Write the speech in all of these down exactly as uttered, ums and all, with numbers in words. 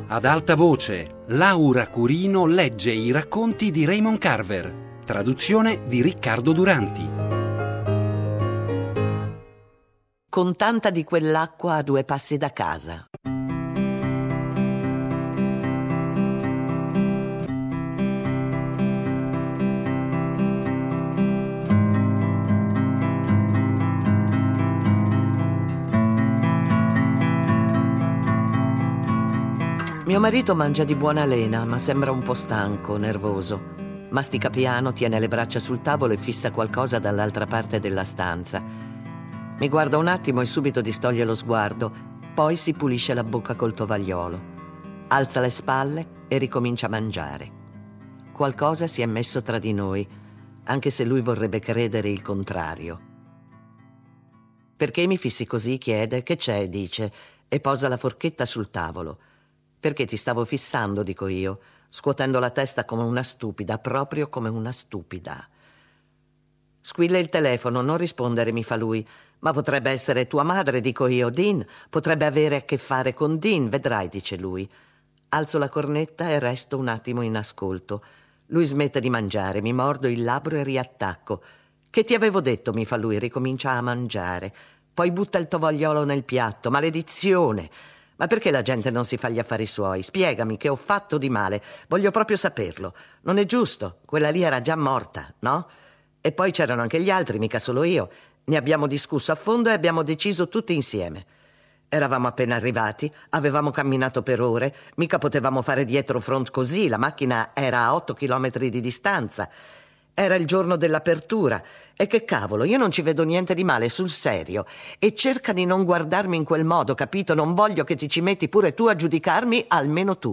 Ad alta voce, Laura Curino legge i racconti di Raymond Carver, traduzione di Riccardo Duranti. Con tanta di quell'acqua a due passi da casa. Mio marito mangia di buona lena, ma sembra un po' stanco, nervoso. Mastica piano, tiene le braccia sul tavolo e fissa qualcosa dall'altra parte della stanza. Mi guarda un attimo e subito distoglie lo sguardo, poi si pulisce la bocca col tovagliolo. Alza le spalle e ricomincia a mangiare. Qualcosa si è messo tra di noi, anche se lui vorrebbe credere il contrario. «Perché mi fissi così?» chiede. «Che c'è?» dice, e posa la forchetta sul tavolo. «Perché ti stavo fissando», dico io, scuotendo la testa come una stupida, proprio come una stupida. Squilla il telefono, non rispondere, mi fa lui. «Ma potrebbe essere tua madre», dico io. «Dean, potrebbe avere a che fare con Dean, vedrai», dice lui. Alzo la cornetta e resto un attimo in ascolto. Lui smette di mangiare, mi mordo il labbro e riattacco. «Che ti avevo detto?» mi fa lui, ricomincia a mangiare. Poi butta il tovagliolo nel piatto. «Maledizione! Ma perché la gente non si fa gli affari suoi? Spiegami, che ho fatto di male. Voglio proprio saperlo. Non è giusto. Quella lì era già morta, no? E poi c'erano anche gli altri, mica solo io. Ne abbiamo discusso a fondo e abbiamo deciso tutti insieme. Eravamo appena arrivati, avevamo camminato per ore, mica potevamo fare dietro front così, la macchina era a otto chilometri di distanza. Era il giorno dell'apertura. E che cavolo, io non ci vedo niente di male, sul serio. E cerca di non guardarmi in quel modo, capito? Non voglio che ti ci metti pure tu a giudicarmi, almeno tu».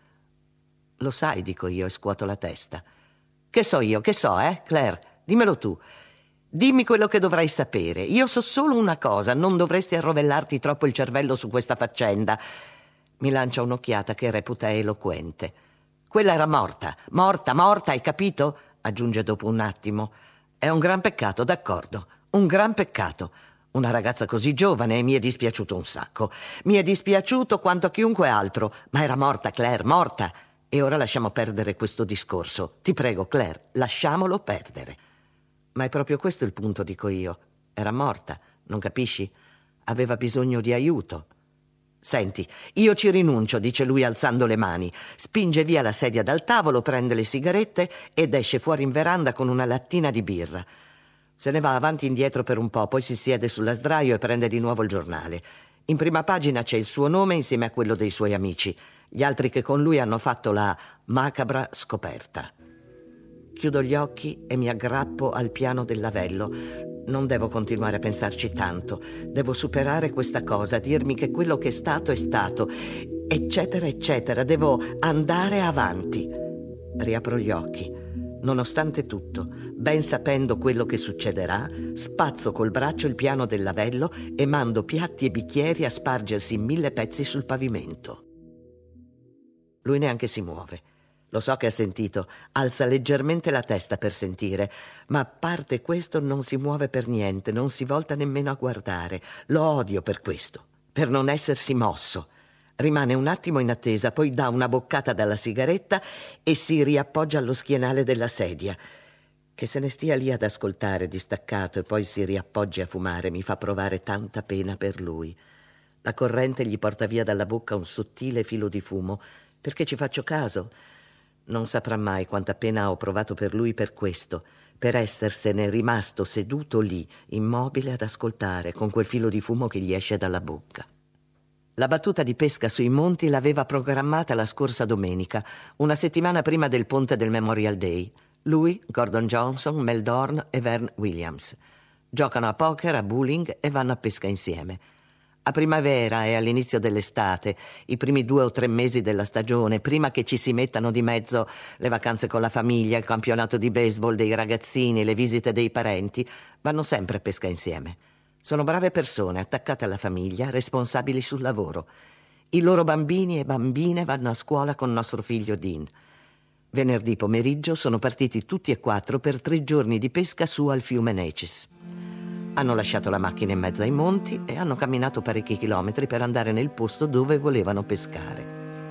«Lo sai», dico io e scuoto la testa. «Che so io, che so, eh, Claire? Dimmelo tu. Dimmi quello che dovrai sapere. Io so solo una cosa, non dovresti arrovellarti troppo il cervello su questa faccenda». Mi lancia un'occhiata che reputa eloquente. «Quella era morta, morta, morta, hai capito?» aggiunge dopo un attimo. «È un gran peccato, d'accordo, un gran peccato. Una ragazza così giovane e mi è dispiaciuto un sacco. Mi è dispiaciuto quanto a chiunque altro, ma era morta, Claire, morta. E ora lasciamo perdere questo discorso. Ti prego, Claire, lasciamolo perdere». «Ma è proprio questo il punto», dico io. «Era morta, non capisci? Aveva bisogno di aiuto». «Senti, io ci rinuncio», dice lui alzando le mani. Spinge via la sedia dal tavolo, prende le sigarette ed esce fuori in veranda con una lattina di birra. Se ne va avanti e indietro per un po', poi si siede sulla sdraio e prende di nuovo il giornale. In prima pagina c'è il suo nome insieme a quello dei suoi amici, gli altri che con lui hanno fatto la macabra scoperta. Chiudo gli occhi e mi aggrappo al piano del lavello. Non devo continuare a pensarci tanto. Devo superare questa cosa, dirmi che quello che è stato è stato, eccetera, eccetera. Devo andare avanti. Riapro gli occhi. Nonostante tutto, ben sapendo quello che succederà, spazzo col braccio il piano del lavello e mando piatti e bicchieri a spargersi in mille pezzi sul pavimento. Lui neanche si muove. Lo so che ha sentito, alza leggermente la testa per sentire, ma a parte questo non si muove per niente, non si volta nemmeno a guardare. Lo odio per questo, per non essersi mosso. Rimane un attimo in attesa, poi dà una boccata dalla sigaretta e si riappoggia allo schienale della sedia. Che se ne stia lì ad ascoltare distaccato e poi si riappoggi a fumare mi fa provare tanta pena per lui. La corrente gli porta via dalla bocca un sottile filo di fumo. Perché ci faccio caso? Non saprà mai quanta pena ho provato per lui per questo, per essersene rimasto seduto lì, immobile ad ascoltare, con quel filo di fumo che gli esce dalla bocca. La battuta di pesca sui monti l'aveva programmata la scorsa domenica, una settimana prima del ponte del Memorial Day. Lui, Gordon Johnson, Mel Dorn e Vern Williams. Giocano a poker, a bowling e vanno a pesca insieme. A primavera e all'inizio dell'estate, i primi due o tre mesi della stagione, prima che ci si mettano di mezzo le vacanze con la famiglia, il campionato di baseball dei ragazzini, le visite dei parenti, vanno sempre a pesca insieme. Sono brave persone, attaccate alla famiglia, responsabili sul lavoro. I loro bambini e bambine vanno a scuola con nostro figlio Dean. Venerdì pomeriggio sono partiti tutti e quattro per tre giorni di pesca su al fiume Neches. Hanno lasciato la macchina in mezzo ai monti e hanno camminato parecchi chilometri per andare nel posto dove volevano pescare.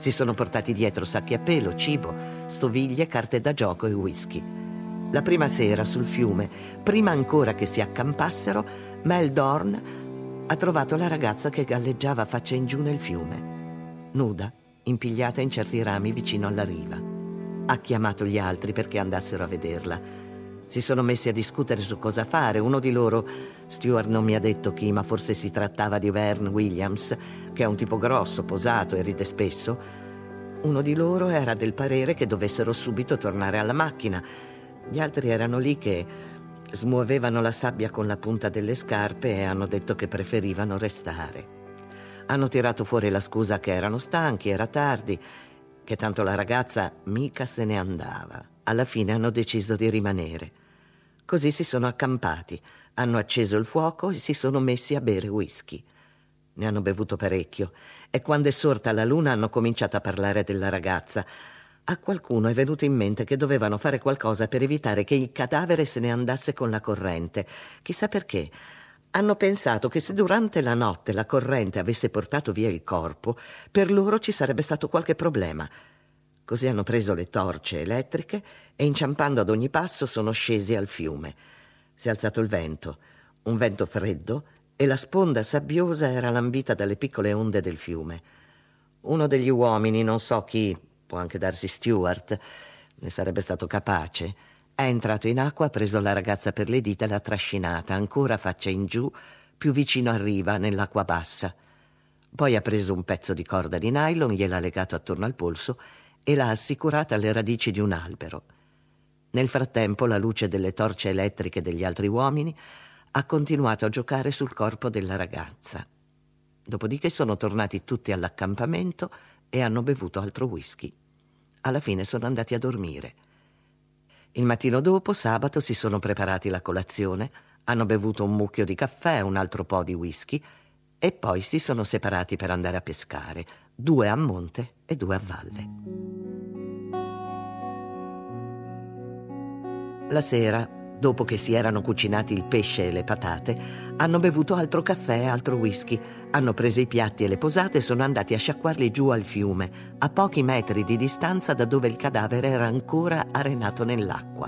Si sono portati dietro sacchi a pelo, cibo, stoviglie, carte da gioco e whisky. La prima sera sul fiume, prima ancora che si accampassero, Mel Dorn ha trovato la ragazza che galleggiava faccia in giù nel fiume, nuda, impigliata in certi rami vicino alla riva. Ha chiamato gli altri perché andassero a vederla. Si sono messi a discutere su cosa fare. Uno di loro, Stuart non mi ha detto chi, ma forse si trattava di Vern Williams, che è un tipo grosso, posato e ride spesso. Uno di loro era del parere che dovessero subito tornare alla macchina. Gli altri erano lì che smuovevano la sabbia con la punta delle scarpe e hanno detto che preferivano restare. Hanno tirato fuori la scusa che erano stanchi, era tardi, che tanto la ragazza mica se ne andava. Alla fine hanno deciso di rimanere. Così si sono accampati, hanno acceso il fuoco e si sono messi a bere whisky. Ne hanno bevuto parecchio e quando è sorta la luna hanno cominciato a parlare della ragazza. A qualcuno è venuto in mente che dovevano fare qualcosa per evitare che il cadavere se ne andasse con la corrente. Chissà perché. Hanno pensato che se durante la notte la corrente avesse portato via il corpo, per loro ci sarebbe stato qualche problema. Così hanno preso le torce elettriche e, inciampando ad ogni passo, sono scesi al fiume. Si è alzato il vento, un vento freddo, e la sponda sabbiosa era lambita dalle piccole onde del fiume. Uno degli uomini, non so chi, può anche darsi Stuart, ne sarebbe stato capace, è entrato in acqua, ha preso la ragazza per le dita e l'ha trascinata, ancora faccia in giù, più vicino a riva, nell'acqua bassa. Poi ha preso un pezzo di corda di nylon, gliel'ha legato attorno al polso e l'ha assicurata alle radici di un albero. Nel frattempo la luce delle torce elettriche degli altri uomini ha continuato a giocare sul corpo della ragazza. Dopodiché sono tornati tutti all'accampamento e hanno bevuto altro whisky. Alla fine sono andati a dormire. Il mattino dopo, sabato, si sono preparati la colazione, hanno bevuto un mucchio di caffè, un altro po' di whisky e poi si sono separati per andare a pescare, due a monte e due a valle. La sera, dopo che si erano cucinati il pesce e le patate, hanno bevuto altro caffè e altro whisky, hanno preso i piatti e le posate e sono andati a sciacquarli giù al fiume, a pochi metri di distanza da dove il cadavere era ancora arenato nell'acqua.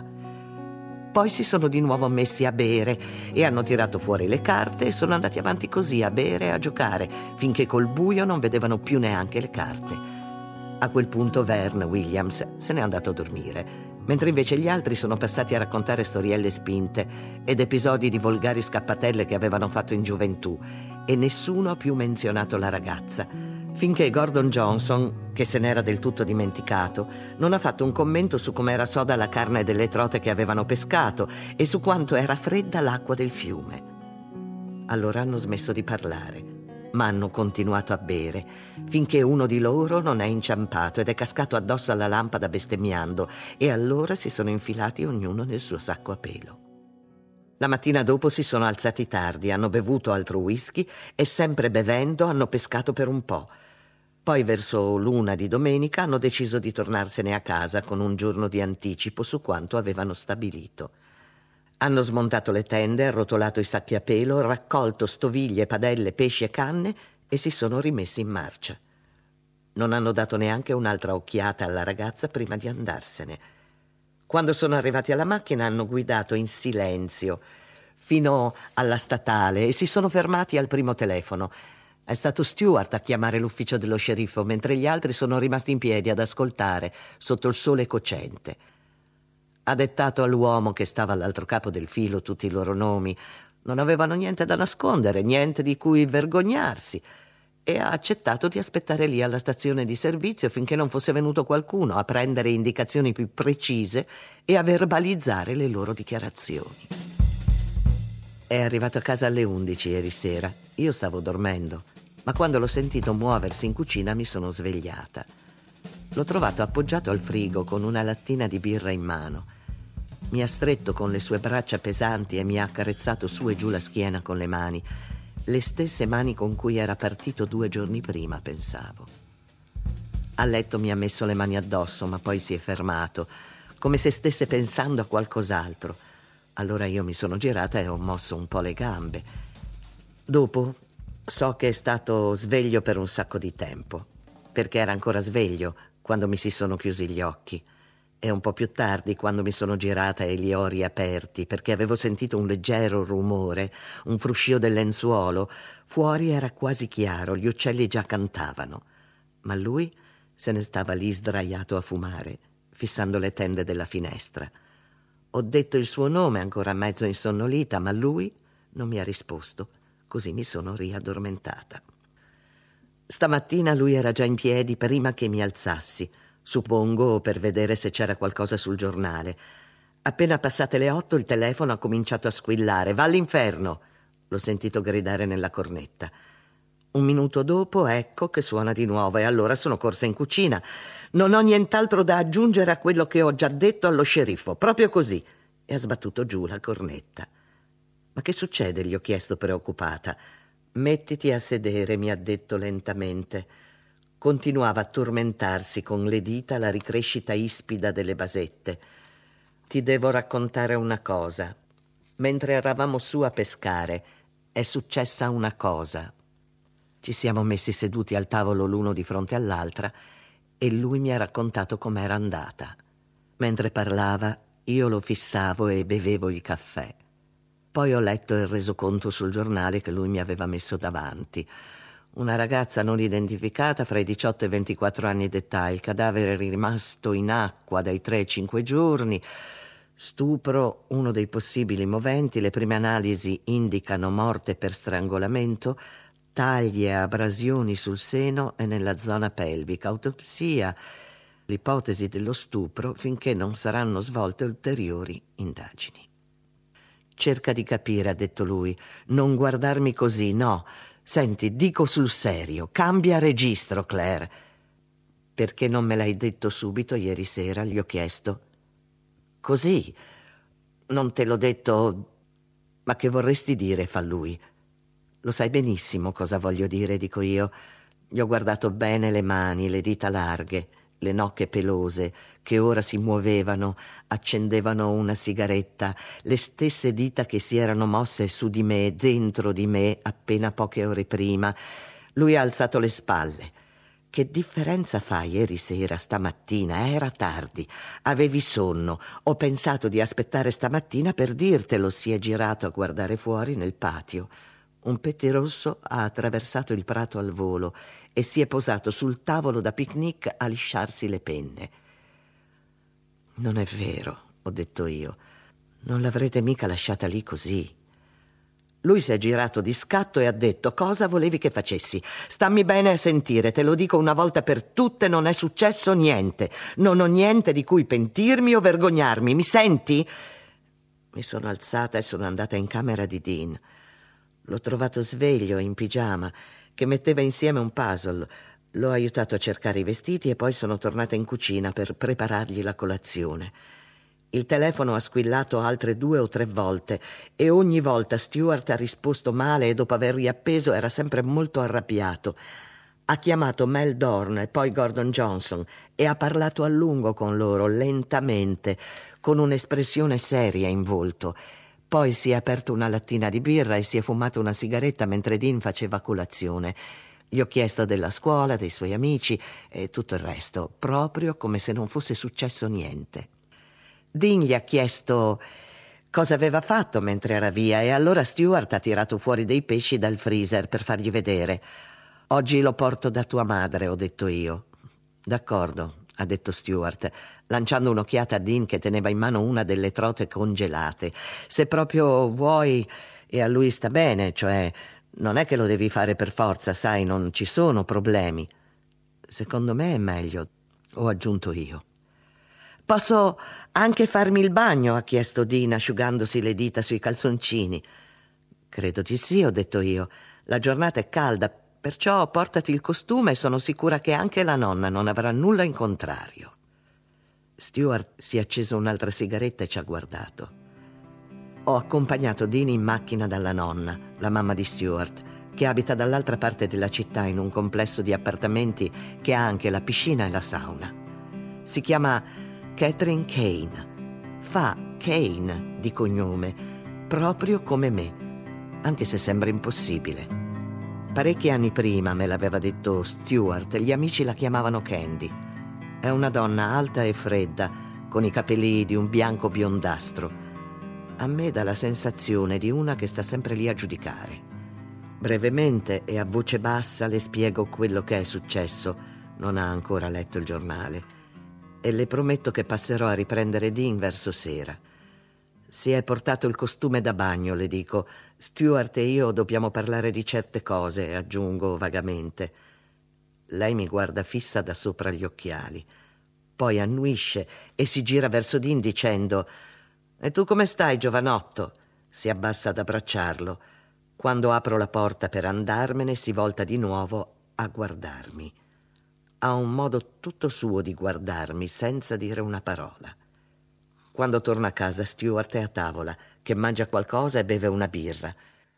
Poi si sono di nuovo messi a bere e hanno tirato fuori le carte e sono andati avanti così a bere e a giocare, finché col buio non vedevano più neanche le carte. A quel punto Vern Williams se n'è andato a dormire, mentre invece gli altri sono passati a raccontare storielle spinte ed episodi di volgari scappatelle che avevano fatto in gioventù, e nessuno ha più menzionato la ragazza, finché Gordon Johnson, che se n'era del tutto dimenticato, non ha fatto un commento su com'era soda la carne delle trote che avevano pescato e su quanto era fredda l'acqua del fiume. Allora hanno smesso di parlare, ma hanno continuato a bere, finché uno di loro non è inciampato ed è cascato addosso alla lampada bestemmiando, e allora si sono infilati ognuno nel suo sacco a pelo. La mattina dopo si sono alzati tardi, hanno bevuto altro whisky e, sempre bevendo, hanno pescato per un po'. Poi, verso l'una di domenica, hanno deciso di tornarsene a casa con un giorno di anticipo su quanto avevano stabilito. Hanno smontato le tende, arrotolato i sacchi a pelo, raccolto stoviglie, padelle, pesci e canne e si sono rimessi in marcia. Non hanno dato neanche un'altra occhiata alla ragazza prima di andarsene. Quando sono arrivati alla macchina hanno guidato in silenzio fino alla statale e si sono fermati al primo telefono. È stato Stuart a chiamare l'ufficio dello sceriffo, mentre gli altri sono rimasti in piedi ad ascoltare sotto il sole cocente. Ha dettato all'uomo che stava all'altro capo del filo tutti i loro nomi. Non avevano niente da nascondere, niente di cui vergognarsi, e ha accettato di aspettare lì alla stazione di servizio finché non fosse venuto qualcuno a prendere indicazioni più precise e a verbalizzare le loro dichiarazioni. È arrivato a casa alle undici ieri sera. Io stavo dormendo, ma quando l'ho sentito muoversi in cucina mi sono svegliata. L'ho trovato appoggiato al frigo con una lattina di birra in mano. Mi ha stretto con le sue braccia pesanti e mi ha accarezzato su e giù la schiena con le mani, le stesse mani con cui era partito due giorni prima, pensavo. A letto mi ha messo le mani addosso, ma poi si è fermato, come se stesse pensando a qualcos'altro. Allora io mi sono girata e ho mosso un po' le gambe. Dopo so che è stato sveglio per un sacco di tempo. perché era ancora sveglio quando mi si sono chiusi gli occhi. E un po' più tardi, quando mi sono girata e li ho riaperti, perché avevo sentito un leggero rumore, un fruscio del lenzuolo. Fuori era quasi chiaro, gli uccelli già cantavano. Ma lui se ne stava lì sdraiato a fumare, fissando le tende della finestra. Ho detto il suo nome, ancora mezzo insonnolita, ma lui non mi ha risposto. Così mi sono riaddormentata. Stamattina lui era già in piedi prima che mi alzassi, suppongo per vedere se c'era qualcosa sul giornale. Appena passate le otto il telefono ha cominciato a squillare. «Va all'inferno!» L'ho sentito gridare nella cornetta. Un minuto dopo ecco che suona di nuovo e allora sono corsa in cucina. Non ho nient'altro da aggiungere a quello che ho già detto allo sceriffo, proprio così. E ha sbattuto giù la cornetta. «Ma che succede?» gli ho chiesto preoccupata. «Mettiti a sedere», mi ha detto lentamente. Continuava a tormentarsi con le dita la ricrescita ispida delle basette. «Ti devo raccontare una cosa. Mentre eravamo su a pescare, è successa una cosa». Ci siamo messi seduti al tavolo l'uno di fronte all'altra e lui mi ha raccontato com'era andata. Mentre parlava, io lo fissavo e bevevo il caffè. Poi ho letto il resoconto sul giornale che lui mi aveva messo davanti. Una ragazza non identificata fra i diciotto e i ventiquattro anni d'età, il cadavere rimasto in acqua dai tre ai cinque giorni, stupro, uno dei possibili moventi, le prime analisi indicano morte per strangolamento, tagli e abrasioni sul seno e nella zona pelvica, autopsia, l'ipotesi dello stupro finché non saranno svolte ulteriori indagini. «Cerca di capire», ha detto lui, «non guardarmi così, no. Senti, dico sul serio, cambia registro, Claire». «Perché non me l'hai detto subito ieri sera?» gli ho chiesto. «Così. Non te l'ho detto...» «Ma che vorresti dire?» fa lui. «Lo sai benissimo cosa voglio dire», dico io. Gli ho guardato bene le mani, le dita larghe, le nocche pelose, che ora si muovevano, accendevano una sigaretta, le stesse dita che si erano mosse su di me, dentro di me, appena poche ore prima. Lui ha alzato le spalle. «Che differenza fa ieri sera, stamattina? Era tardi, avevi sonno. Ho pensato di aspettare stamattina per dirtelo». Si è girato a guardare fuori nel patio. Un pettirosso ha attraversato il prato al volo e si è posato sul tavolo da picnic a lisciarsi le penne. «Non è vero», ho detto io. «Non l'avrete mica lasciata lì così». Lui si è girato di scatto e ha detto: «Cosa volevi che facessi? Stammi bene a sentire, te lo dico una volta per tutte, non è successo niente. Non ho niente di cui pentirmi o vergognarmi, mi senti?» Mi sono alzata e sono andata in camera di Dean. L'ho trovato sveglio, in pigiama, che metteva insieme un puzzle. L'ho aiutato a cercare i vestiti e poi sono tornata in cucina per preparargli la colazione. Il telefono ha squillato altre due o tre volte e ogni volta Stuart ha risposto male e dopo aver riappeso era sempre molto arrabbiato. Ha chiamato Mel Dorn e poi Gordon Johnson e ha parlato a lungo con loro, lentamente, con un'espressione seria in volto. Poi si è aperto una lattina di birra e si è fumato una sigaretta mentre Dean faceva colazione. Gli ho chiesto della scuola, dei suoi amici e tutto il resto, proprio come se non fosse successo niente. Dean gli ha chiesto cosa aveva fatto mentre era via e allora Stuart ha tirato fuori dei pesci dal freezer per fargli vedere. «Oggi lo porto da tua madre», ho detto io. «D'accordo», ha detto Stuart, lanciando un'occhiata a Dean che teneva in mano una delle trote congelate. «Se proprio vuoi e a lui sta bene, cioè non è che lo devi fare per forza, sai, non ci sono problemi». «Secondo me è meglio», ho aggiunto io. «Posso anche farmi il bagno?» ha chiesto Dean, asciugandosi le dita sui calzoncini. «Credo di sì», ho detto io. «La giornata è calda, perciò portati il costume e sono sicura che anche la nonna non avrà nulla in contrario». Stuart si è acceso un'altra sigaretta e ci ha guardato. Ho accompagnato Dean in macchina dalla nonna, la mamma di Stuart, che abita dall'altra parte della città in un complesso di appartamenti che ha anche la piscina e la sauna. Si chiama Catherine Kane. Fa Kane di cognome, proprio come me, anche se sembra impossibile. Parecchi anni prima, me l'aveva detto Stuart, gli amici la chiamavano Candy. È una donna alta e fredda, con i capelli di un bianco biondastro. A me dà la sensazione di una che sta sempre lì a giudicare. Brevemente e a voce bassa le spiego quello che è successo. Non ha ancora letto il giornale. E le prometto che passerò a riprendere Dean verso sera. Si è portato il costume da bagno, le dico. Stuart e io dobbiamo parlare di certe cose, aggiungo vagamente. Lei mi guarda fissa da sopra gli occhiali. Poi annuisce e si gira verso Dean dicendo: «E tu come stai, giovanotto?» Si abbassa ad abbracciarlo. Quando apro la porta per andarmene, si volta di nuovo a guardarmi. Ha un modo tutto suo di guardarmi senza dire una parola. Quando torno a casa, Stuart è a tavola, che mangia qualcosa e beve una birra.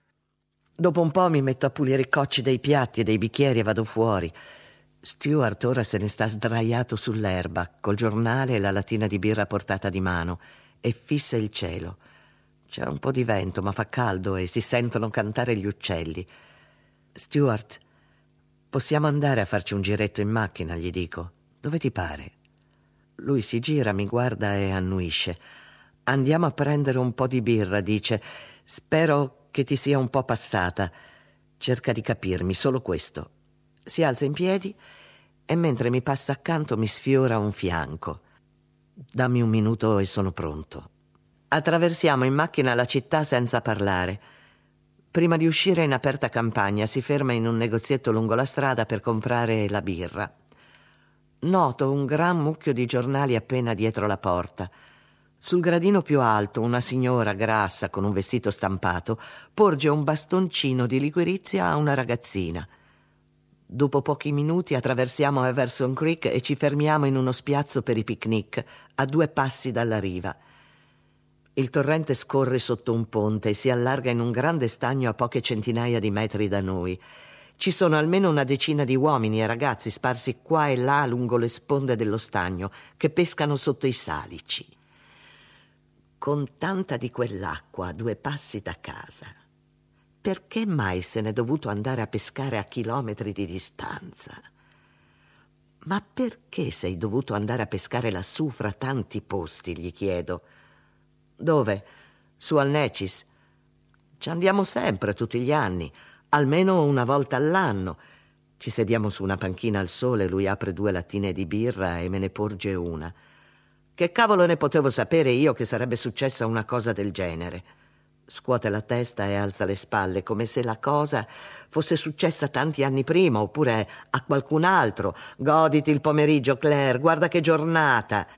Dopo un po' mi metto a pulire i cocci dei piatti e dei bicchieri e vado fuori. Stuart ora se ne sta sdraiato sull'erba, col giornale e la lattina di birra portata di mano, e fissa il cielo. C'è un po' di vento, ma fa caldo e si sentono cantare gli uccelli. Stuart, possiamo andare a farci un giretto in macchina, gli dico. Dove ti pare? Lui si gira, mi guarda e annuisce. Andiamo a prendere un po' di birra, dice. Spero che ti sia un po' passata. Cerca di capirmi, solo questo. Si alza in piedi e mentre mi passa accanto mi sfiora un fianco. Dammi un minuto e sono pronto. Attraversiamo in macchina la città senza parlare. Prima di uscire in aperta campagna si ferma in un negozietto lungo la strada per comprare la birra. Noto un gran mucchio di giornali appena dietro la porta. Sul gradino più alto una signora grassa con un vestito stampato porge un bastoncino di liquirizia a una ragazzina. Dopo pochi minuti attraversiamo Everson Creek e ci fermiamo in uno spiazzo per i picnic a due passi dalla riva. Il torrente scorre sotto un ponte e si allarga in un grande stagno a poche centinaia di metri da noi. Ci sono almeno una decina di uomini e ragazzi sparsi qua e là lungo le sponde dello stagno che pescano sotto i salici. Con tanta di quell'acqua a due passi da casa, perché mai se n'è dovuto andare a pescare a chilometri di distanza? Ma perché sei dovuto andare a pescare lassù fra tanti posti, gli chiedo. Dove? Su al Necis. Ci andiamo sempre, tutti gli anni. Almeno una volta all'anno. Ci sediamo su una panchina al sole, lui apre due lattine di birra e me ne porge una. Che cavolo ne potevo sapere io che sarebbe successa una cosa del genere? Scuote la testa e alza le spalle, come se la cosa fosse successa tanti anni prima, oppure a qualcun altro. Goditi il pomeriggio, Claire, guarda che giornata.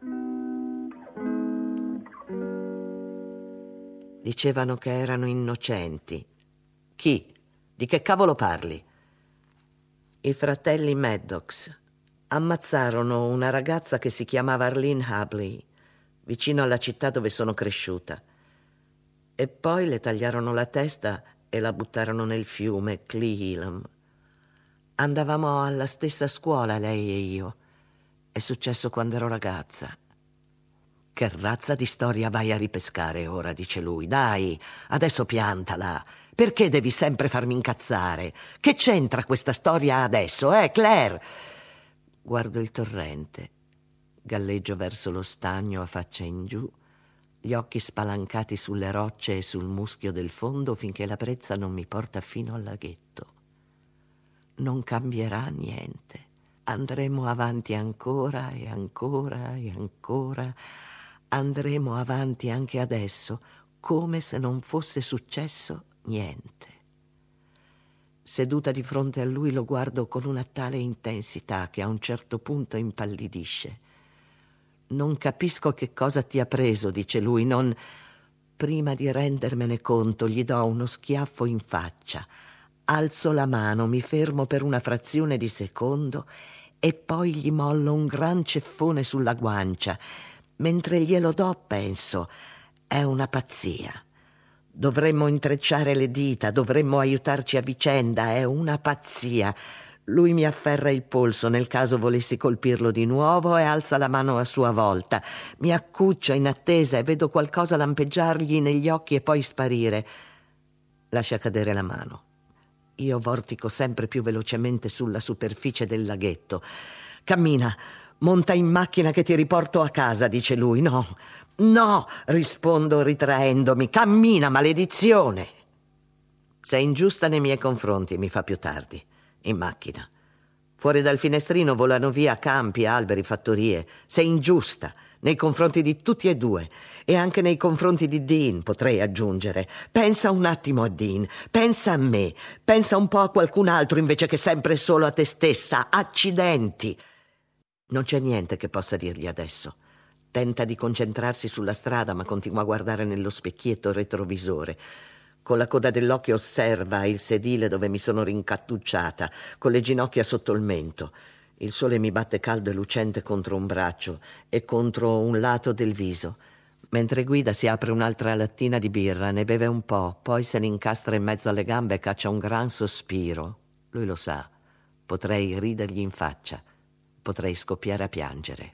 Dicevano che erano innocenti. Chi? Di che cavolo parli? I fratelli Maddox ammazzarono una ragazza che si chiamava Arlene Hubley, vicino alla città dove sono cresciuta. E poi le tagliarono la testa e la buttarono nel fiume Cle Elum. Andavamo alla stessa scuola, lei e io. È successo quando ero ragazza. Che razza di storia vai a ripescare ora, dice lui. Dai, adesso piantala. Perché devi sempre farmi incazzare? Che c'entra questa storia adesso, eh, Claire? Guardo il torrente. Galleggio verso lo stagno a faccia in giù, gli occhi spalancati sulle rocce e sul muschio del fondo finché la brezza non mi porta fino al laghetto. Non cambierà niente. Andremo avanti ancora e ancora e ancora. Andremo avanti anche adesso, come se non fosse successo niente. Seduta di fronte a lui lo guardo con una tale intensità che a un certo punto impallidisce. Non capisco che cosa ti ha preso, dice lui, non... Prima di rendermene conto gli do uno schiaffo in faccia. Alzo la mano, mi fermo per una frazione di secondo e poi gli mollo un gran ceffone sulla guancia. Mentre glielo do penso, è una pazzia. Dovremmo intrecciare le dita, dovremmo aiutarci a vicenda, è una pazzia. Lui mi afferra il polso nel caso volessi colpirlo di nuovo e alza la mano a sua volta. Mi accuccio in attesa e vedo qualcosa lampeggiargli negli occhi e poi sparire. Lascia cadere la mano. Io vortico sempre più velocemente sulla superficie del laghetto. Cammina, monta in macchina che ti riporto a casa, dice lui. No, no, rispondo ritraendomi. Cammina, maledizione! Sei ingiusta nei miei confronti, mi fa più tardi, in macchina. Fuori dal finestrino volano via campi, alberi, fattorie. Sei ingiusta nei confronti di tutti e due, e anche nei confronti di Dean, potrei aggiungere. Pensa un attimo a Dean, pensa a me, pensa un po' a qualcun altro invece che sempre solo a te stessa. Accidenti! Non c'è niente che possa dirgli adesso. Tenta di concentrarsi sulla strada, ma continua a guardare nello specchietto retrovisore. Con la coda dell'occhio osserva il sedile dove mi sono rincattucciata, con le ginocchia sotto il mento. Il sole mi batte caldo e lucente contro un braccio e contro un lato del viso. Mentre guida si apre un'altra lattina di birra, ne beve un po', poi se ne incastra in mezzo alle gambe e caccia un gran sospiro. Lui lo sa. Potrei ridergli in faccia. Potrei scoppiare a piangere.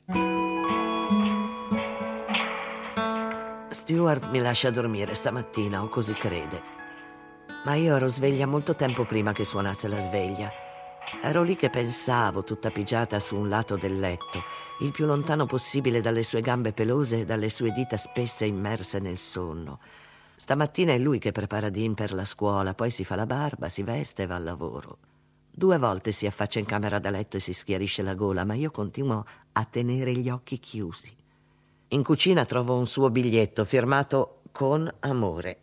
Stewart mi lascia dormire stamattina, o così crede. Ma io ero sveglia molto tempo prima che suonasse la sveglia. Ero lì che pensavo, tutta pigiata su un lato del letto, il più lontano possibile dalle sue gambe pelose e dalle sue dita spesse immerse nel sonno. Stamattina è lui che prepara Dean per la scuola, poi si fa la barba, si veste e va al lavoro. Due volte si affaccia in camera da letto e si schiarisce la gola, ma io continuo a tenere gli occhi chiusi. In cucina trovo un suo biglietto firmato con amore.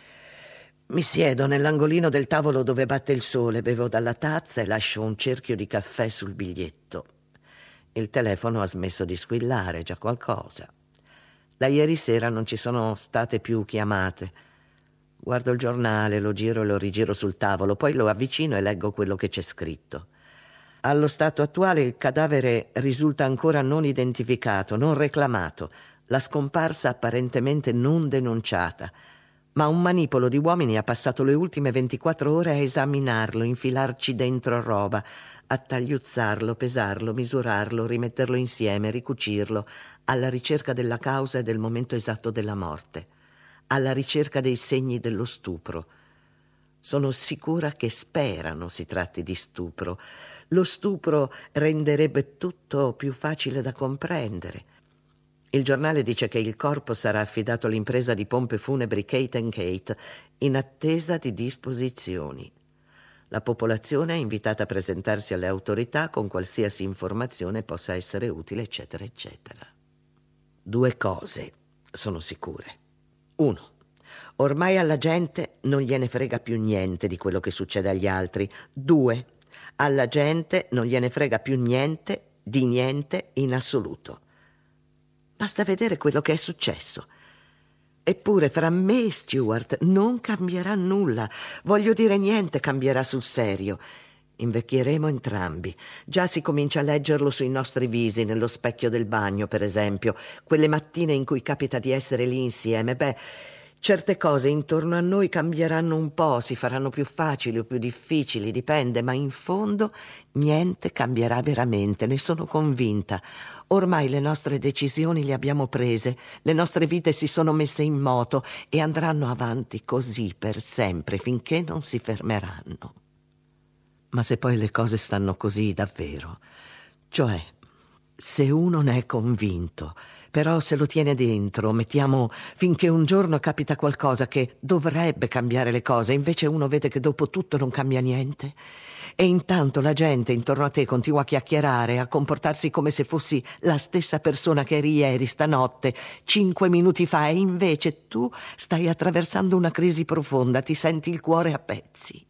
Mi siedo nell'angolino del tavolo dove batte il sole, bevo dalla tazza e lascio un cerchio di caffè sul biglietto. Il telefono ha smesso di squillare, già qualcosa. Da ieri sera non ci sono state più chiamate. Guardo il giornale, lo giro e lo rigiro sul tavolo, poi lo avvicino e leggo quello che c'è scritto. Allo stato attuale il cadavere risulta ancora non identificato, non reclamato, la scomparsa apparentemente non denunciata. Ma un manipolo di uomini ha passato le ultime ventiquattro ore a esaminarlo, infilarci dentro roba, a tagliuzzarlo, pesarlo, misurarlo, rimetterlo insieme, ricucirlo, alla ricerca della causa e del momento esatto della morte, alla ricerca dei segni dello stupro. Sono sicura che sperano si tratti di stupro. Lo stupro renderebbe tutto più facile da comprendere. Il giornale dice che il corpo sarà affidato all'impresa di pompe funebri Kate and Kate in attesa di disposizioni. La popolazione è invitata a presentarsi alle autorità con qualsiasi informazione possa essere utile, eccetera, eccetera. Due cose sono sicure. Uno, ormai alla gente non gliene frega più niente di quello che succede agli altri. Due, alla gente non gliene frega più niente di niente in assoluto. Basta vedere quello che è successo. Eppure fra me e Stewart non cambierà nulla. Voglio dire, niente cambierà sul serio. Invecchieremo entrambi. Già si comincia a leggerlo sui nostri visi, nello specchio del bagno, per esempio. Quelle mattine in cui capita di essere lì insieme. Beh, certe cose intorno a noi cambieranno un po', si faranno più facili o più difficili, dipende, ma in fondo niente cambierà veramente, ne sono convinta. Ormai le nostre decisioni le abbiamo prese, le nostre vite si sono messe in moto e andranno avanti così per sempre, finché non si fermeranno. Ma se poi le cose stanno così davvero, cioè, se uno ne è convinto, però se lo tiene dentro, mettiamo finché un giorno capita qualcosa che dovrebbe cambiare le cose, invece uno vede che dopo tutto non cambia niente, e intanto la gente intorno a te continua a chiacchierare, a comportarsi come se fossi la stessa persona che eri ieri, stanotte, cinque minuti fa, e invece tu stai attraversando una crisi profonda, ti senti il cuore a pezzi.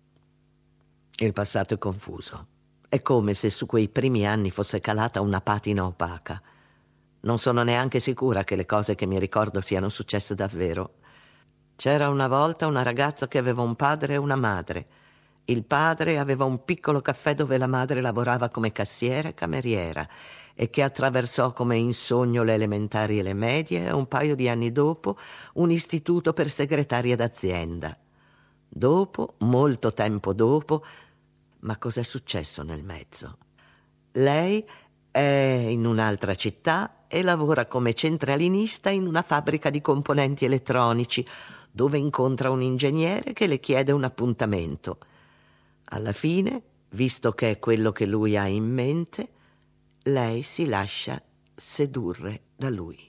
Il passato è confuso. È come se su quei primi anni fosse calata una patina opaca. Non sono neanche sicura che le cose che mi ricordo siano successe davvero. C'era una volta una ragazza che aveva un padre e una madre. Il padre aveva un piccolo caffè dove la madre lavorava come cassiera e cameriera e che attraversò come in sogno le elementari e le medie e un paio di anni dopo un istituto per segretarie d'azienda. Dopo, molto tempo dopo, ma cos'è successo nel mezzo? Lei è in un'altra città e lavora come centralinista in una fabbrica di componenti elettronici, dove incontra un ingegnere che le chiede un appuntamento. Alla fine, visto che è quello che lui ha in mente, lei si lascia sedurre da lui.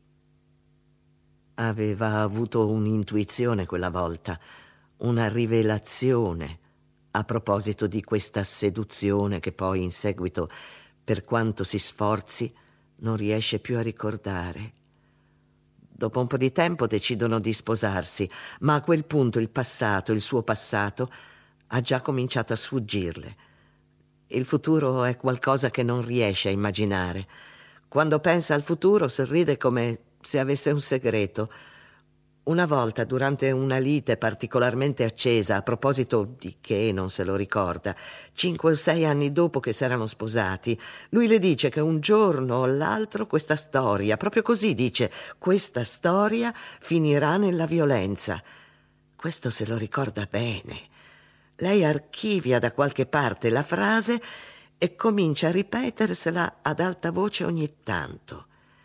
Aveva avuto un'intuizione quella volta, una rivelazione a proposito di questa seduzione che poi in seguito, per quanto si sforzi, non riesce più a ricordare. Dopo un po' di tempo decidono di sposarsi, ma a quel punto il passato, il suo passato, ha già cominciato a sfuggirle. Il futuro è qualcosa che non riesce a immaginare. Quando pensa al futuro sorride come se avesse un segreto. Una volta, durante una lite particolarmente accesa, a proposito di che non se lo ricorda, cinque o sei anni dopo che s'erano sposati, lui le dice che un giorno o l'altro questa storia, proprio così dice, questa storia finirà nella violenza. Questo se lo ricorda bene. Lei archivia da qualche parte la frase e comincia a ripetersela ad alta voce ogni tanto.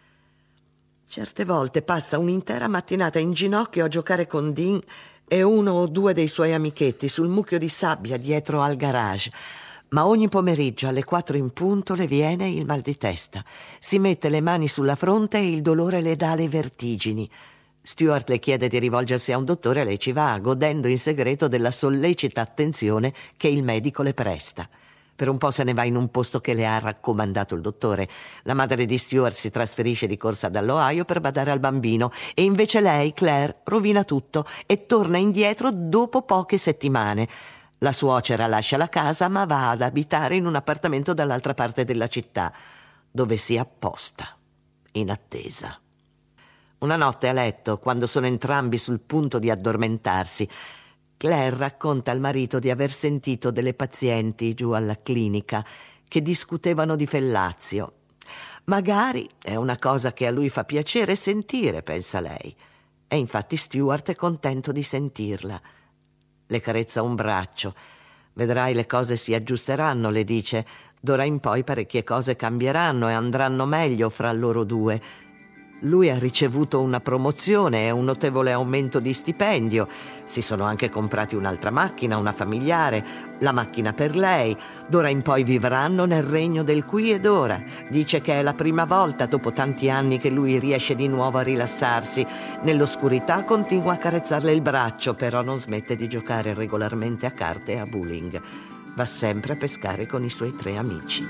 Certe volte passa un'intera mattinata in ginocchio a giocare con Dean e uno o due dei suoi amichetti sul mucchio di sabbia dietro al garage, ma ogni pomeriggio alle quattro in punto le viene il mal di testa. Si mette le mani sulla fronte e il dolore le dà le vertigini. Stuart le chiede di rivolgersi a un dottore e lei ci va, godendo in segreto della sollecita attenzione che il medico le presta. Per un po' se ne va in un posto che le ha raccomandato il dottore. La madre di Stuart si trasferisce di corsa dall'Ohio per badare al bambino e invece lei, Claire, rovina tutto e torna indietro dopo poche settimane. La suocera lascia la casa ma va ad abitare in un appartamento dall'altra parte della città, dove si apposta, in attesa. Una notte a letto, quando sono entrambi sul punto di addormentarsi, Claire racconta al marito di aver sentito delle pazienti giù alla clinica che discutevano di fellazio. Magari è una cosa che a lui fa piacere sentire, pensa lei. E infatti Stuart è contento di sentirla. Le carezza un braccio. Vedrai, le cose si aggiusteranno, le dice. D'ora in poi parecchie cose cambieranno e andranno meglio fra loro due. Lui ha ricevuto una promozione e un notevole aumento di stipendio. Si sono anche comprati un'altra macchina, una familiare, la macchina per lei. D'ora in poi vivranno nel regno del qui ed ora. Dice che è la prima volta dopo tanti anni che lui riesce di nuovo a rilassarsi. Nell'oscurità continua a carezzarle il braccio, però non smette di giocare regolarmente a carte e a bowling. Va sempre a pescare con i suoi tre amici.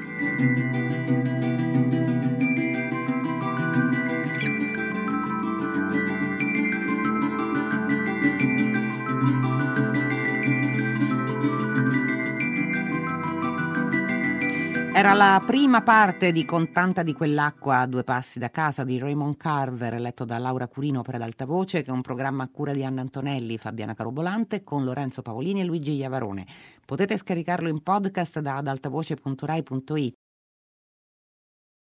Era la prima parte di Con tanta di quell'acqua a due passi da casa di Raymond Carver, letto da Laura Curino per Ad Alta Voce, che è un programma a cura di Anna Antonelli, Fabiana Carobolante, con Lorenzo Paolini e Luigi Iavarone. Potete scaricarlo in podcast da adaltavoce punto rai punto it.